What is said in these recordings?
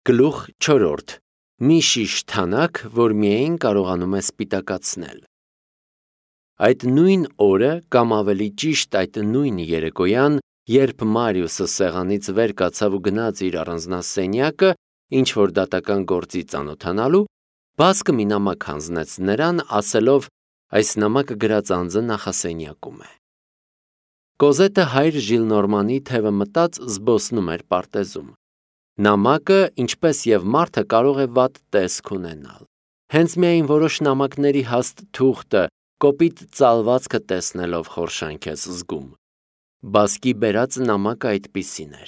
Գլուխ 4. Մի շիշ թանաք, որ միայն կարողանում է սպիտակացնել։ Այդ նույն օրը, կամ ավելի ճիշտ այդ նույն երեկոյան, երբ Մարիուսը սեղանից վեր կացավ ու գնաց իր առանձնասենյակը, ինչ-որ դատական գործի ծանոթանալու, բասկը մի նամակ հանձնեց նրան, ասելով. այս նամակը գրած անձը նախասենյակում է։ Կոզետը հայր Ժիլնորմանի թևը մտած զբոսնում էր պարտեզում։ Նամակը, ինչպես և մարդը, կարող է վատ տեսք ունենալ։ Հենց միայն որոշ նամակների հաստ թուղթը, կոպիտ ծալվածքը տեսնելով խորշանք ես զգում։ Բասկի բերած նամակը այդպիսին էր։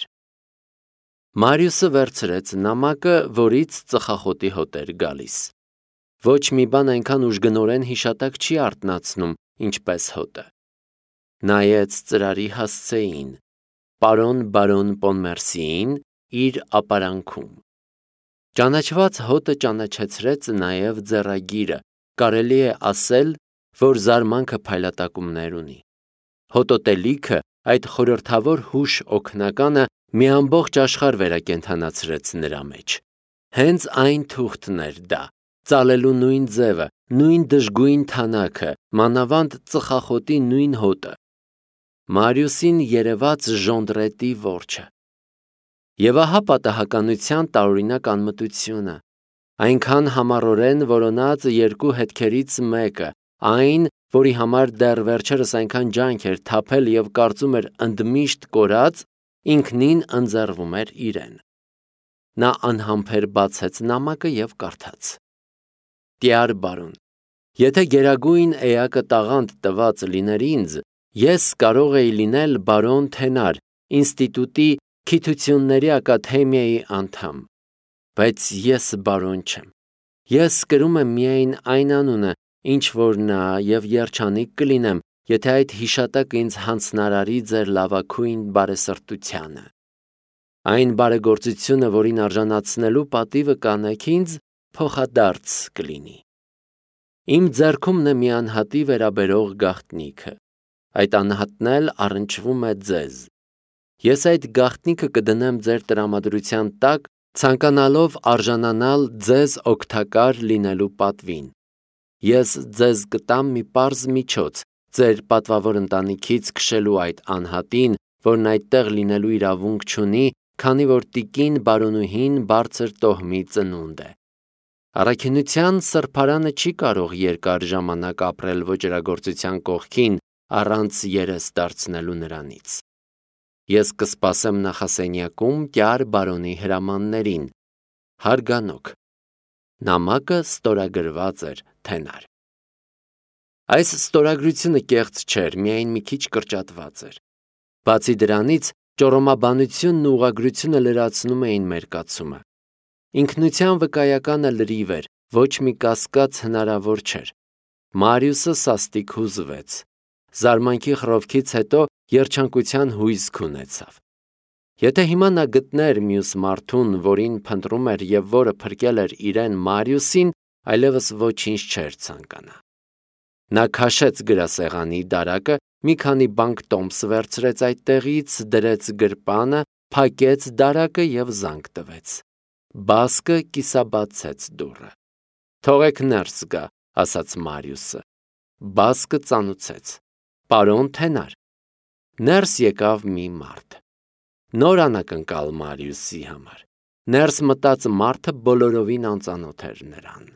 Մարիուսը վերցրեց նամակը, որից ծխախոտի հոտ էր գալիս։ Ոչ մի բան այնքան ուժգնորեն հիշատակ չի արթնացնում, ինչպես հոտը։ Նայեց ծրարի հասցեին, պարոն բարոն Պոնմերսիին իր ապարանքում։ Ճանաչված հոտը ճանաչեցրեց նաև ձեռագիրը, կարելի է ասել, որ զարմանքը փայլատակումներ ունի։ Հոտոտելիքը, այդ խորհրդավոր հուշ օգնականը մի ամբողջ աշխարհ վերակենդանացրեց նրա մեջ։ Հենց այն թուղթն էր դա, ծալելու նույն ձևը, նույն դժգույն թանակը, մանավանդ ծխախոտի նույն հոտը։ Մարիուսին երևաց ժոնդրետի որջը։ Եվ ահա պատահականության տարօրինակ անմտությունը, այնքան համառորեն որոնած երկու հետքերից մեկը, այն, որի համար դեռ վերջերս այնքան ջանք էր թափել և կարծում էր ընդմիշտ կորած, ինքնին ընձեռվում էր իրեն։ Նա անհամբեր բացեց նամակը և կարդաց. Տյար բարոն, եթե գերագույն էակը տաղանդ տված լիներ ինձ, ես կարող էի լինել բարոն Թենար, ինստիտուտի Քիթությունների ակադեմիայի անդամ, բայց ես բարոն չեմ։ Ես կրում եմ միայն այն անունը, ինչ որ նա և երջանիկ կլինեմ, եթե այդ հիշատակը ինձ հանձնարարի ձեր լավագույն բարեսրտությանը։ Այն բարեգործությունը, որին արժանացնելու պատիվը կանեք ինձ, փոխադարձ կլինի։ Իմ ձեռքումն է մի անհատի վերաբերող գաղտնիքը։ Այդ անհատն էլ առնչվում է ձեզ։ Ես այդ գաղտնիքը կդնեմ ձեր տրամադրության տակ, ցանկանալով արժանանալ ձեզ օգտակար լինելու պատվին։ Ես ձեզ կտամ մի պարզ միջոց ձեր պատվավոր ընտանիքից քշելու այդ անհատին, որն այդտեղ լինելու իրավունք չունի, քանի որ տիկին բարոնուհին բարձր տոհմի ծնունդ է։ Առաքինության սրբարանը չի կարող երկար ժամանակ ապրել ոճրագործության կողքին առանց երես դարձնելու նրանից։ Ես կսպասեմ նախասենյակում կյար բարոնի հրամաններին։ Հարգանոք։ Նամակը ստորագրված էր Թենար։ Այս ստորագրությունը կեղծ չէր, միայն մի քիչ կրճատված էր։ Բացի դրանից, ճոռոմաբանությունն ու ուղղագրությունը լրացնում էին մեր կացումը։ Ինքնության վկայականը լրիվ էր, ոչ մի կասկած հնարավոր չէր։ Մարիուսը սաստիկ հուզվեց։ Զարմանքի խռովքից հետո երջանկության հույզք ունեցավ։ Եթե հիմա նա գտներ մյուս մարդուն, որին փնտրում էր և որը փրկել էր իրեն Մարիուսին, այլևս ոչինչ չէր ցանկանա։ Նա քաշեց գրասեղանի դարակը, մի քանի բանկ տոմս վերցրեց այդտեղից, դրեց գրպանը, փակեց դարակը և զանգ տվեց։ Բասկը կիսաբացեց դուռը։ Թողեք ներս գա, ասաց Մարիուսը։ Բասկը ծանուցեց։ Պարոն Թենար։ Ներս եկավ մի մարդ։ Նոր անակնկալ Մարիուսի համար։ Ներս մտած մարդը բոլորովին անծանոթ էր նրան։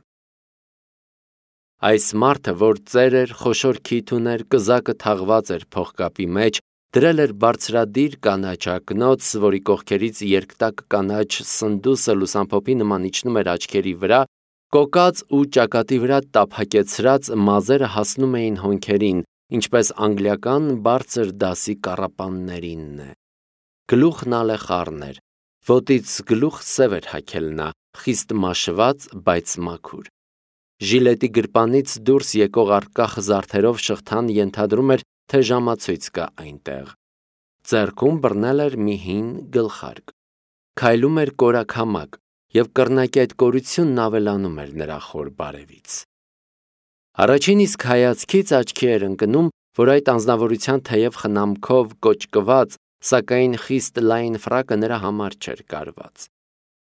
Այս մարդը, որ ծեր էր, խոշոր քիթ ուներ, կզակը թաղված էր փողկապի մեջ, դրել էր բարձրադիր կանաչ ակնոց, որի կողքերից երկտակ կանաչ սնդուսը լուսամփոփի նման իջնում էր աչքերի վրա, կոկած ու ճակատի վրա տափակեցրած մազերը հասնում էին հոնքերին, ինչպես անգլիական բարձր դասի կառապաններինն է։ Գլուխն ալեխառն էր, ոտից գլուխ սև էր հագել նա, խիստ մաշված, բայց մաքուր։ Ժիլետի գրպանից դուրս եկող առկախ զարդերով շղթան ենթադրում էր, թե ժամացույց կա այնտեղ։ Ձեռքում բռնել էր մի հին գլխարկ։ Քայլում էր կորաքամակ, և կռնակի այդ կորությունն ավելանում էր նրա խոր բարևից։ Առաջին իսկ հայացքից աչքի էր ընկնում, որ այդ անձնավորության թեև խնամքով կոճկված, սակայն խիստ լայն ֆրակը նրա համար չէր կարված։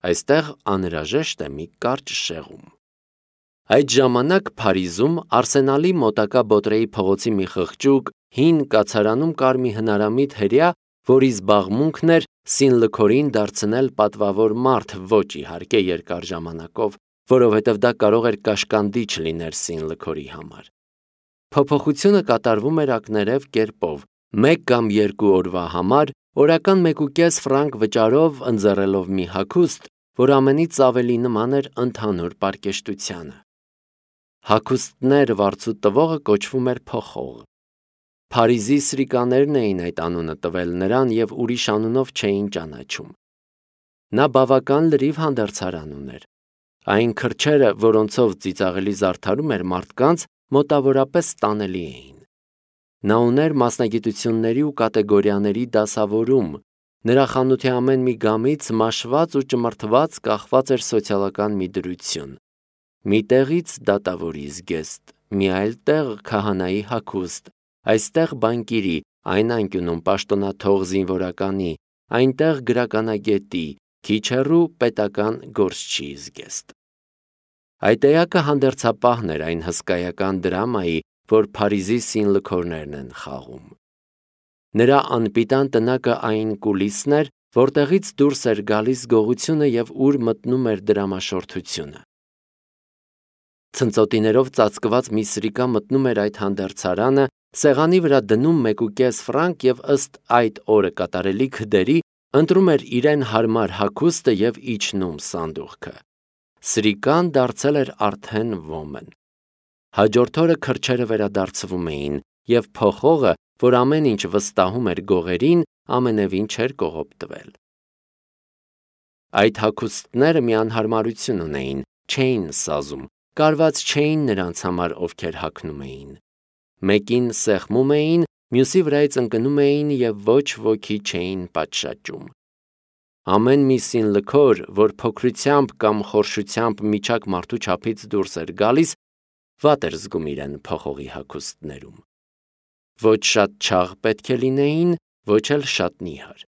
Այստեղ անհրաժեշտ է մի կարճ շեղում։ Այդ ժամանակ Փարիզում Արսենալի մոտակա Բոտրեի փողոցի մի խղճուկ հին կացարանում կար մի հնարամիտ հրեա, որի զբաղմունքն էր սինլքորին դարձնել պատվավոր մարդ, ոչ իհարկե երկար ժամանակով, որովհետև դա կարող էր կաշկանդիչ լիներ սինլքորի համար։ Փոփոխությունը կատարվում էր ակներև կերպով, 1 կամ 2 օրվա համար օրական 1.5 ֆրանկ վճարով ընձեռելով մի հագուստ, որ ամենից ավելի նման էր ընդհանուր պարկեշտությանը։ Հագուստներ վարձու տվողը կոչվում էր փոխող։ Փարիզի սրիկաներն էին այդ անունը տվել նրան և ուրիշ անունով չէին ճանաչում։ Նա բավական լրիվ հանդերձարան ուներ։ Այն քրչերը, որոնցով ծիծաղելի զարդարում էր մարդկանց, մոտավորապես տանելի էին։ Նա ուներ մասնագիտությունների ու կատեգորիաների դասավորում։ Նրա խանութի ամեն մի գամից մաշված ու ճմրթված կախված էր սոցիալական մի դրություն։ Մի տեղից դատավորի զգեստ, մի այլ տեղ քահանայի հագուստ, այստեղ բանկիրի, այն անկյունում պաշտոնաթող զինվորականի, այնտեղ գրականագետի, քիչ հեռու պետական գործչի զգեստ։ Այդ էակը հանդերձապահն էր այն հսկայական դրամայի, որ Փարիզի սինլքորներն են խաղում։ Նրա անպիտան տնակը այն կուլիսն էր, որտեղից դուրս էր գալիս գողությունը և ուր մտնում էր դրամաշորթությունը։ Ցնծոտիներով ծածկված մի սրիկա մտնում էր այդ հանդերձարանը, սեղանի վրա դնում 1.5 ֆրանկ և ըստ այդ օրը կատարելիք դերի ընտրում էր իրեն հարմար հագուստը և իջնում սանդուղքը։ Սրիկան դարձել էր արդեն ոմն։ Հաջորդ օրը քրչերը վերադարձվում էին, և փոխողը, որ ամեն ինչ վստահում էր գողերին, ամենևին չէր կողոպտվել։ Այդ հագուստները մի անհարմարություն ունեին, չէին սազում, կարված չէին նրանց համար, ովքեր հագնում էին։ Մեկին սեղմում էին, մյուսի վրայից ընկնում էին և ոչ ոքի չէին պատշաճում։ Ամեն մի սինլքոր, որ փոքրությամբ կամ խորշությամբ միջակ մարդու չափից դուրս էր գալիս, վատ էր զգում իրեն փոխողի հագուստներում։ Ոչ շատ չաղ պետք է լինեին, ոչ էլ շատ նիհար։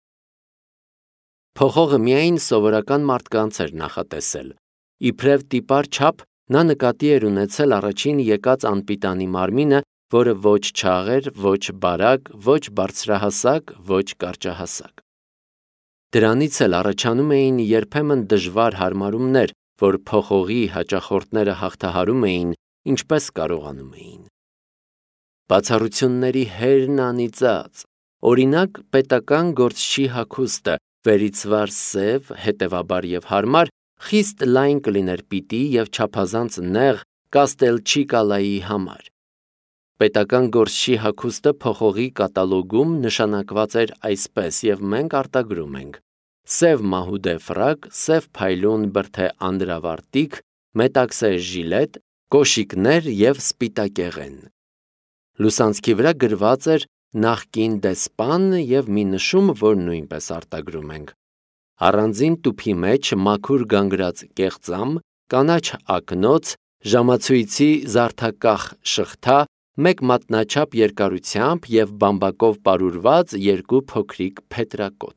Փոխողը միայն սովորական մարդկանց էր նախատեսել։ Իբրև տիպար չափ նա նկատի էր ունեցել առաջին եկած անպիտանի մարմինը, որը ոչ չաղ էր, ոչ բարակ, ոչ բարձրահասակ, ոչ կարճահասակ։ Դրանից էլ առաջանում էին երբեմն դժվար հարմարումներ, որ փոխողի հաճախորդները հաղթահարում էին, ինչպես կարողանում էին։ Բացառությունների հերն անիծած, օրինակ պետական գործչի հագուստը, վերիցվար սև, հետևաբար և հարմար, խիստ լայն կլիներ պիտի և չափազանց նեղ Կաստելչիկալայի համար։ Պետական գործչի հագուստը փոխողի կատալոգում նշանակված էր այսպես, և մենք արտագրում ենք. սև մահուդե ֆրակ, սև փայլուն բրդե անդրավարտիք, մետաքսե ժիլետ, կոշիկներ և սպիտակեղեն։ Լուսանցքի վրա գրված էր նախկին դեսպան և մի նշում, որ նույնպես արտագրում ենք. առանձին տուփի մեջ մաքուր գանգրած կեղծամ, կանաչ ակնոց, ժամացույցի զարդակախ շղթա, 1 մատնաչափ երկարությամբ և բամբակով պարուրված 2 փոքրիկ փետրակոթ։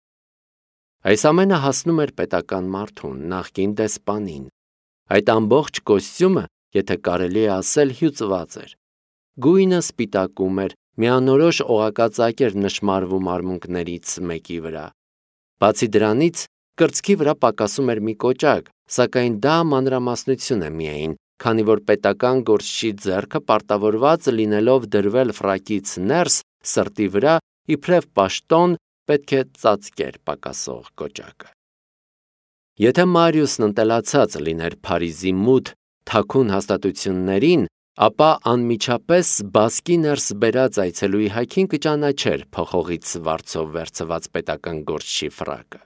Այս ամենը հասնում էր պետական մարդուն, նախկին դեսպանին։ Այդ ամբողջ կոստյումը, եթե կարելի է ասել, հյուծված էր։ Գույնը սպիտակում էր, միանորոշ օղակածակ էր նշմարվում արմունկներից մեկի վրա։ Բացի դրանից, կրծքի վրա պակասում էր մի կոճակ, սակայն դա մանրամասնություն է միայն, քանի որ պետական գործչի ձեռքը պարտավորված լինելով դրվել ֆրակից ներս սրտի վրա, իբրև պաշտոն պետք է ծածկեր պակասող կոճակը։ Եթե Մարիուսն ընտելացած լիներ Փարիզի մութ, թաքուն հաստատություններին, ապա անմիջապես բասկի ներս բերած այցելուի հագին կճանաչեր փոխողից վարձով վերցված պետական գործչի ֆրակը։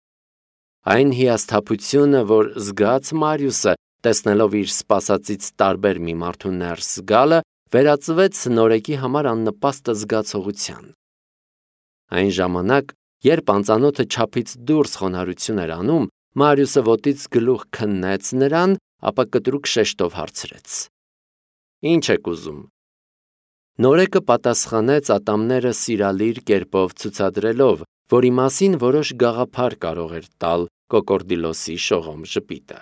Այն հիասթափությունը, որ զգաց Մարիուսը, տեսնելով իր սպասածից տարբեր մի մարդու ներս գալը, վերածվեց նորեկի համար աննպաստ զգացողության։ Այն ժամանակ, երբ անծանոթը չափից դուրս խոնարհություն էր անում, Մարիուսը ոտից գլուխ քննեց նրան, ապա կտրուկ շեշտով հարցրեց. «Ինչ եք ուզում»։ Նորեկը պատասխանեց ատամները սիրալիր կերպով ցուցադրելով, որի մասին որոշ գաղափար կարող էր տալ, կոկորդիլոսի շողոմ ժպիտը։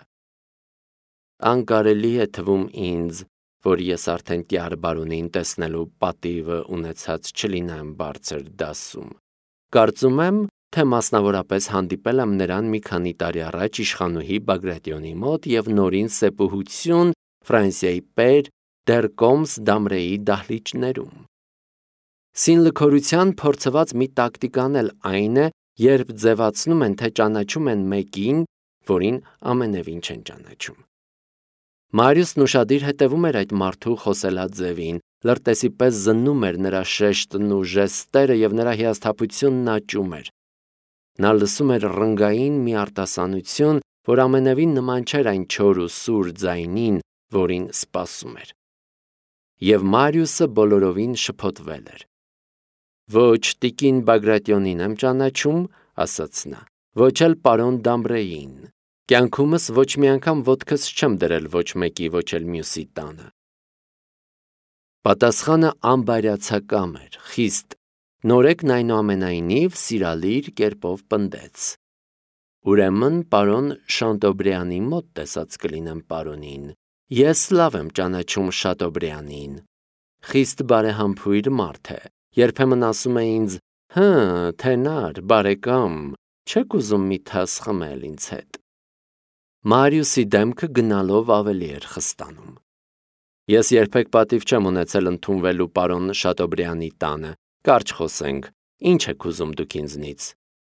Անկարելի է թվում ինձ, որ ես արդեն Տյար բարոնին տեսնելու պատիվը ունեցած չլինեմ բարձր դասում։ Կարծում եմ, թե մասնավորապես հանդիպել եմ նրան մի քանի տարի առաջ իշխանուհի Բագրատիոնի մոտ և նորին սեպուհություն Ֆրանսիայի Պեր դեր Կոմս Դամրեի դահլիճներում։ Սինլքորության փորձված մի տակտիկան էլ այն է, երբ ձևացնում են, թե ճանաչում են մեկին, որին ամենևին չեն ճանաչում։ Մարիուսն ուշադիր հետևում էր այդ մարդու խոսելաձևին, լրտեսի պես զննում էր նրա շեշտն ու ժեստերը և նրա հիասթափությունն աճում էր։ Նա լսում էր ռնգային մի արտասանություն, որ ամենևին նման չէր այն չոր ու սուր ձայնին, որին սպասում էր։ Եվ Մարիուսը բոլորովին շփոթվել էր։ «Ոչ տիկին Բագրատիոնին եմ ճանաչում», ասաց նա, «ոչ էլ պարոն Դամբրեին։ Կյանքումս ոչ մի անգամ ոտքս չեմ դրել ոչ մեկի, ոչ էլ մյուսի տանը»։ Պատասխանը անբարյացակամ էր, խիստ։ Նորեկն այնուամենայնիվ սիրալիր կերպով պնդեց. «Ուրեմն պարոն Շանտոբրեանի մոտ տեսած կլինեմ պարոնին։ Ես լավ եմ ճանաչում Շատոբրեանին։ Խիստ բարեհամբույր մարդ է։ Երբեմն ասում է ինձ. «Հը, թենար, բարեկամ, չեք ուզում մի թաս խմել ինձ հետ»։ Մարիուսի դեմքը գնալով ավելի էր խստանում։ «Ես երբեք պատիվ չեմ ունեցել ընդունվելու պարոն Շատոբրեանի տանը, կարճ խոսենք, ինչ եք ուզում դուք ինձնից»։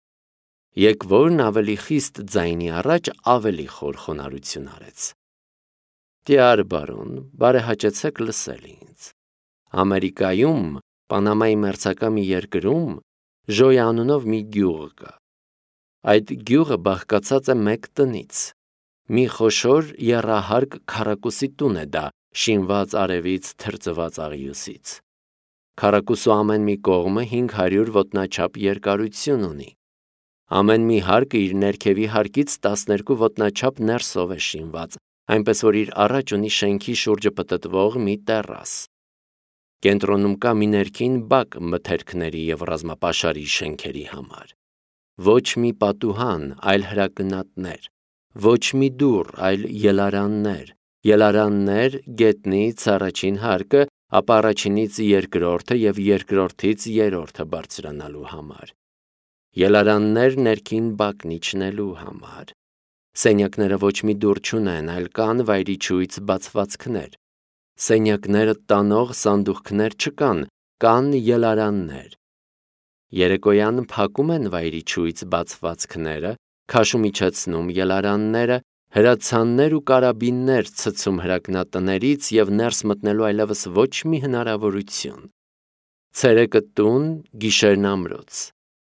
Եկվորն ավելի խիստ ձայնի առաջ ավելի խոր խոնարհություն արեց. «Տյար բարոն, բարեհաճեցեք լսել ինձ։ Ամերիկայում, Պանամայի մերձակա մի երկրում, Ժոյա անունով մի գյուղ կա։ Այդ գյուղը բաղկացած է մեկ տնից։ Մի խոշոր եռահարկ քառակուսի տուն է դա, շինված արևից թրծված աղյուսից։ Քառակուսու ամեն մի կողմը 500 ոտնաչափ երկարություն ունի։ Ամեն մի հարկը իր ներքևի հարկից 12 ոտնաչափ ներսով է շինված, այնպես որ իր առաջ ունի շենքի շուրջը պտտվող մի տեռաս։ Կենտրոնում կա մի ներքին բակ մթերքների և ռազմապաշարի շենքերի համար։ Ոչ մի պատուհան, այլ հրակնատներ, ոչ մի դուռ, այլ ելարաններ, ելարաններ գետնից առաջին հարկը, ապա առաջինից երկրորդը և երկրորդից երրորդը բարձրանալու համար։ Ելարաններ ներքին բակն իջնելու համար։ Սենյակները ոչ մի դուռ չունեն, այլ կան վայրիչույց բացվածքներ։ Սենյակները տանող սանդուղքներ չկան, կան ելարաններ։ Երեկոյան փակում են վայրիչույց բացվածքները, քաշում իջեցնում ելարանները, հրացաններ ու կարաբիններ ցցում հրակնատներից և ներս մտնելու այլևս ոչ մի հնարավորություն։ Ցերեկը տուն, գիշերն ամրոց։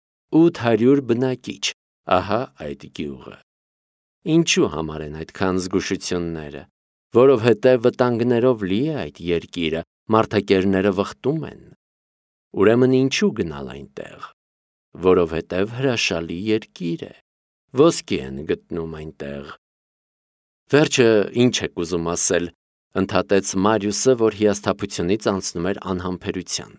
800 բնակիչ, ահա այդ գյուղը։ Ինչու համար են այդքան զգուշությունները, որովհետև վտանգներով լի է այդ երկիրը, մարդակերները վխտում են։ Ուրեմն ինչու գնալ այնտեղ, որովհետև հրաշալի երկիր է, ոսկի են գտնում այնտեղ։ Վերջը ինչ եք ուզում ասել, ընդհատեց Մարիուսը, որ հիասթափությունից անցնում էր անհամբերության։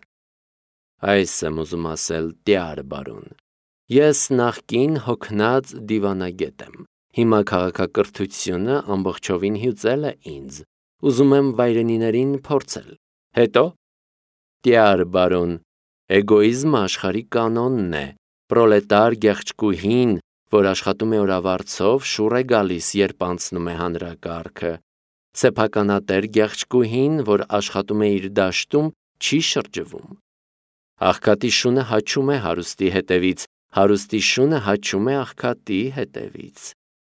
Այս եմ ուզում ասել, Տյար բարոն, ես նախկին հոգնած դիվանագետ եմ, հիմա քաղաքակրթությունը ամբողջովին հյուծել է ինձ, ուզում եմ վայրենիներին փորձել, հետո։ Տյար բարոն, էգոիզմը աշխարհի կանոնն է, պրոլետար գեղչկուհին, որ աշխատում է օրավարձով, շուռ է գալիս, երբ անցնում է հանրակարգը։ Սեփականատեր գեղչկուհին, որ աշխատում է իր դաշտում, չի շրջվում։ Աղքատի շունը հաչում է հարուստի հետևից, հարուստի շունը հաչում է աղքատի հետևից։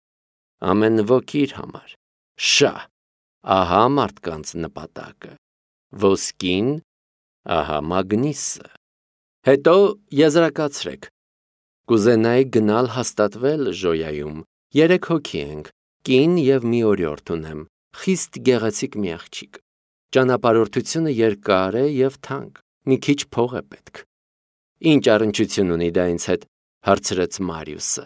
Ամեն ոք իր համար։ Շահ, ահա մարդկանց նպատակը։ Ոսկին, ահա մագնիսը։ Հետո եզրակացրեք։ Կուզենայի գնալ հաստատվել Ժոյայում։ 3 հոգի ենք, կին և մի օրիորդ ունեմ, խիստ գեղեցիկ մի աղջիկ։ Ճանապարհորդությունը երկար է և թանկ, մի քիչ փող է պետք։ Ինչ առնչություն ունի դա ինձ հետ, հարցրեց Մարիուսը։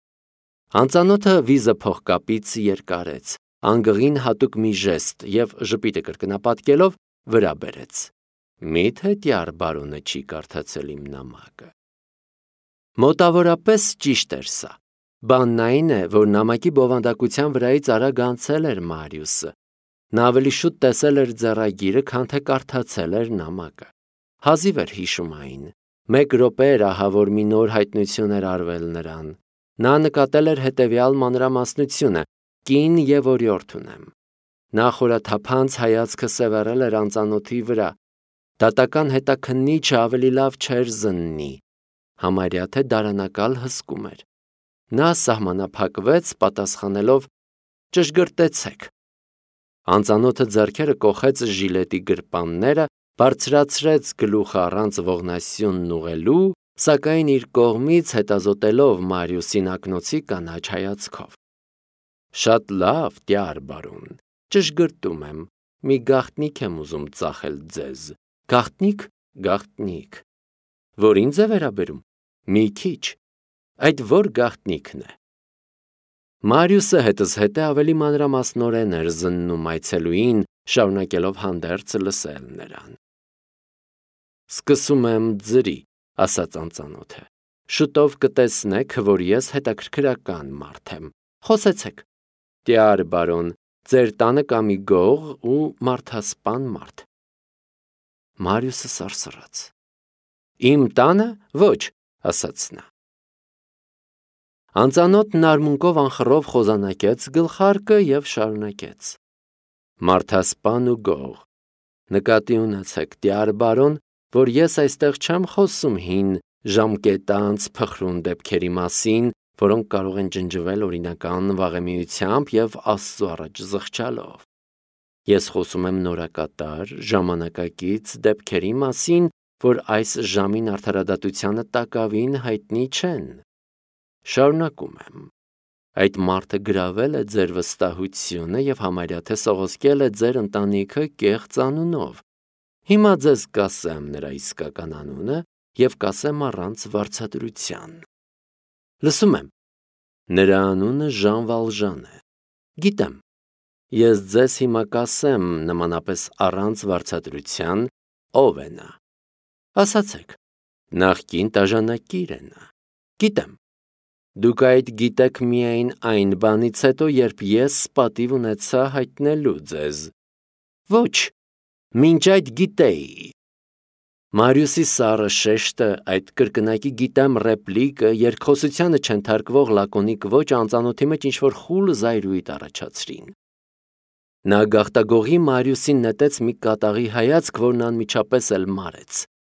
Անծանոթը վիզը փողկապից երկարեց, անգղին հատուկ մի ժեստ և ժպիտը կրկնապատկելով վրա բերեց։ Միթե Տյար բարոնը չի կարդացել իմ նամակը։ Մոտավորապես ճիշտ էր սա։ Բանն այն է, որ նամակի բովանդակության վրայից արագ անցել էր Մարիուսը։ Նա ավելի շուտ տեսել էր ձեռագիրը, քան թե կարդացել էր նամակը։ Հազիվ էր հիշում այն։ 1 րոպե էր ահա, որ մի նոր հայտնություն էր արվել նրան։ Նա նկատել էր հետևյալ մանրամասնությունը. կին եւ օրիորդ ունեմ։ Նա խորաթափանց հայացքը սևեռել էր անծանոթի վրա։ Դատական հետաքննիչը ավելի լավ չէր զննի։ Համարյա թե դարանակալ հսկում էր։ Նա սահմանափակվեց, պատասխանելով. «Ճշգրտեցեք»։ Անծանոթը ձեռքերը կոխեց ժիլետի գրպանները, բարձրացրեց գլուխը առանց ողնասյունն ուղղելու, սակայն իր կողմից հետազոտելով Մարիուսին ակնոցի կանաչ հայացքով։ «Շատ լավ, տյար բարոն, ճշգրտում եմ, մի գաղտնիք եմ ուզում ծախել ձեզ, գաղտնիք, որ ինձ է վերաբերում, մի քիչ, այդ որ գաղտնիքն է»։ Մարիուսը հետզհետե ավելի մանրամասնորեն էր զննում այցելուին, շարունակելով հանդերձ լսել նրան։ «Սկսում եմ ձրի», ասաց անծանոթը։ «Շուտով կտեսնեք, որ ես հետաքրքրական մարդ եմ։ Խոսեցեք»։ «Տյար բարոն, ձեր տանը կա մի գող ու մարդասպան մարդ»։ Մարիուսը սարսռաց։ «Իմ տանը, ոչ», ասաց նա։ Անծանոթն արմունկով անխռով խոզանակեց գլխարկը եւ շարունակեց. «Մարդասպան ու գող, նկատի ունեցեք, տյար բարոն, որ ես այստեղ չեմ խոսում հին ժամկետանց փխրուն դեպքերի մասին, որոնք կարող են ջնջվել օրինական վաղեմիությամբ եւ Աստծո առաջ զղջալով։ Ես խոսում եմ նորակատար, ժամանակակից դեպքերի մասին, որ այս ժամին արդարադատությանը տակավին հայտնի չեն։ Շարունակում եմ. այդ մարդը գրավել է ձեր վստահությունը եւ համարյա թե սողոսկել է ձեր ընտանիքը կեղծ անունով։ Հիմա ձեզ կասեմ նրա իսկական անունը եւ կասեմ առանց վարձատրության։ Լսում եմ։ Նրա անունը Ժան Վալժան է։ Գիտեմ։ Ես ձեզ հիմա կասեմ նմանապես առանց վարձատրության ով է նա։ Ասացեք։ Նախկին տաժանակիր է նա։ Գիտեմ։ Դուք այդ գիտեք միայն այն բանից հետո, երբ ես պատիվ ունեցա հայտնելու ձեզ։ Ոչ, մինչ այդ գիտեի։ Մարիուսի սառը շեշտը, այդ կրկնակի գիտեմ ռեպլիկը, երկխոսությանը չընթարկվող լակոնիկ ոչ անծանոթի մեջ ինչ-որ խուլ զայրույթ առաջացրին։ Նա գաղտագողի Մարիուսին նետեց մի կատաղի հայացք, որն անմիջապես էլ մարեց։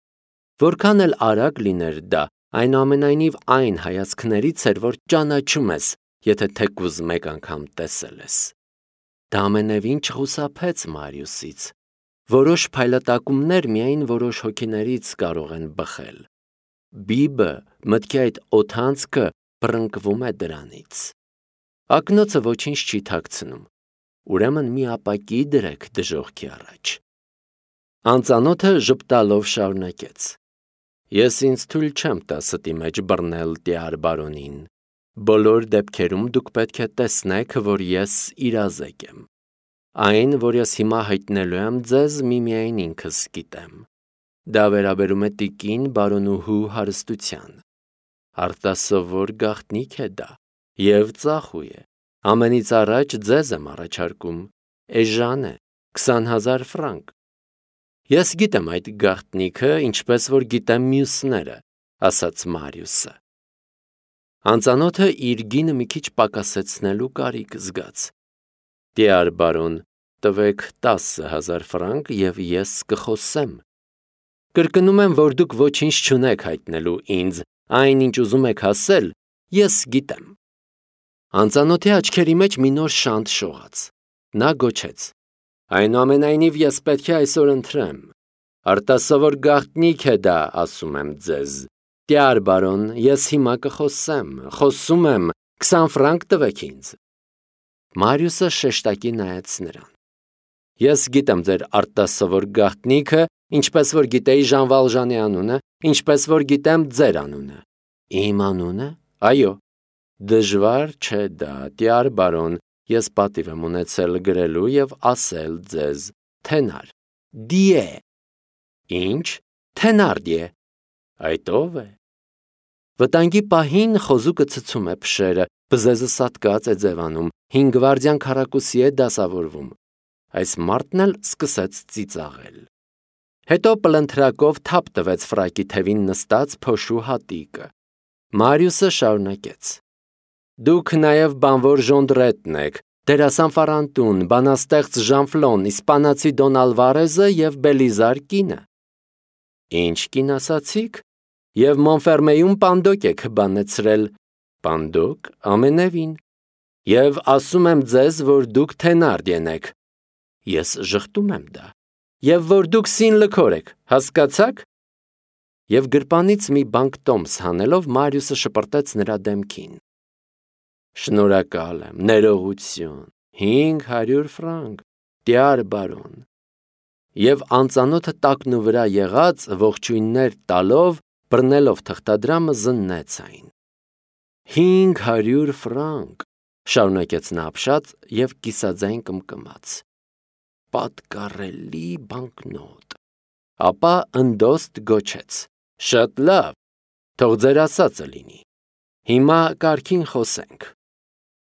Որքան էլ արագ լիներ դա, այնուամենայնիվ այն հայացքներից էր, որ ճանաչում ես, եթե թեկուզ մեկ անգամ տեսել ես։ Դա ամենևին չխուսափեց Մարիուսից։ Որոշ փայլատակումներ միայն որոշ հոգիներից կարող են բխել։ Բիբը, մտքի այդ օդանցքը բռնկվում է դրանից։ Ակնոցը ոչինչ չի թաքցնում։ Ուրեմն մի ապակի դրեք դժողքի առաջ։ Անծանոթը ժպտալով շարունակեց. Ես ինձ թույլ չեմ տա ստի մեջ բռնել տյար բարոնին։ Բոլոր դեպքերում դուք պետք է տեսնեք, որ ես իրազեկ եմ։ Այն, որ ես հիմա հայտնելու եմ ձեզ, միմիայն ինքս գիտեմ։ Դա վերաբերում է տիկին բարոնուհու հարստության։ Արտասովոր գաղտնիք է դա եւ ծախու է։ Ամենից առաջ ձեզ եմ առաջարկում։ Էժան է, 20,000 ֆրանկ։ Ես գիտեմ այդ գաղտնիքը, ինչպես որ գիտեմ մյուսները, ասաց Մարիուսը։ Անծանոթը իր գինը մի քիչ պակասեցնելու կարիք զգաց։ Տյար բարոն, տվեք 10,000 ֆրանկ եւ ես կխոսեմ։ Կրկնում եմ, որ դուք ոչինչ չունեք հայտնելու ինձ, այն ինչ ուզում եք ասել, ես գիտեմ։ Անծանոթի աչքերի մեջ մի նոր շանթ շողաց։ Նա գոչեց. Այնուամենայնիվ ես պետք է այսօր ընտրեմ։ Արտասովոր գաղտնիք է դա, ասում եմ ձեզ։ Տյար բարոն, ես հիմա կխոսեմ, խոսում եմ, 20 ֆրանկ տվեք ինձ։ Մարիուսը շեշտակի նայեց նրան։ Ես գիտեմ ձեր արտասովոր գաղտնիքը, ինչպես որ գիտեի Ժան Վալժանի անունը, ինչպես որ գիտեմ ձեր անունը։ Իմ անունը։ Այո։ Դժվար չէ դա, տյար բարոն, ես պատիվ եմ ունեցել գրելու եւ ասել ձեզ. Թենար։ Դիե։ Ինչ։ Թենարդիե։ Այդ ով է։ Վտանգի պահին խոզուկը ցցում է փշերը, բզեզը սատկած է ձևանում, 5 գվարդիան քառակուսի է դասավորվում։ Այս մարդն էլ սկսեց ծիծաղել։ Հետո պլընթրակով թափ տվեց ֆրակի թևին նստած փոշու հատիկը։ Մարիուսը շարունակեց. Դուք նաև բանվոր Ժոնդրետն եք, դերասան Ֆարանտուն, բանաստեղծ Ժանֆլոն, իսպանացի Դոն Ալվարեզը և Բելիզար կինը։ Ինչ կին ասացիք։ Եվ Մոնֆերմեյում պանդոկ եք բանեցրել։ Պանդոկ, ամենևին։ Եվ ասում եմ ձեզ, որ դուք Թենարդիեն եք։ Ես ժխտում եմ դա։ Եվ որ դուք սին լքոր եք, հասկացաք։ Եվ գրպանից մի բանկ տոմս հանելով Մարիուսը շպրտեց նրա դեմքին։ Շնորհակալ եմ, ներողություն, 500 ֆրանկ, տյար բարոն։ Եվ անծանոթը տակնու վրա եղած ողջույններ տալով, բռնելով թղթադրամը զննեց այն։ 500 ֆրանկ, շարունակեց նա ապշած և կիսաձայն կմկմաց։ Պատկառելի բանկնոտ։ Ապա ընդոստ գոչեց. Շատ լավ, թող ձեր ասածը լինի։ Հիմա կարգին խոսենք։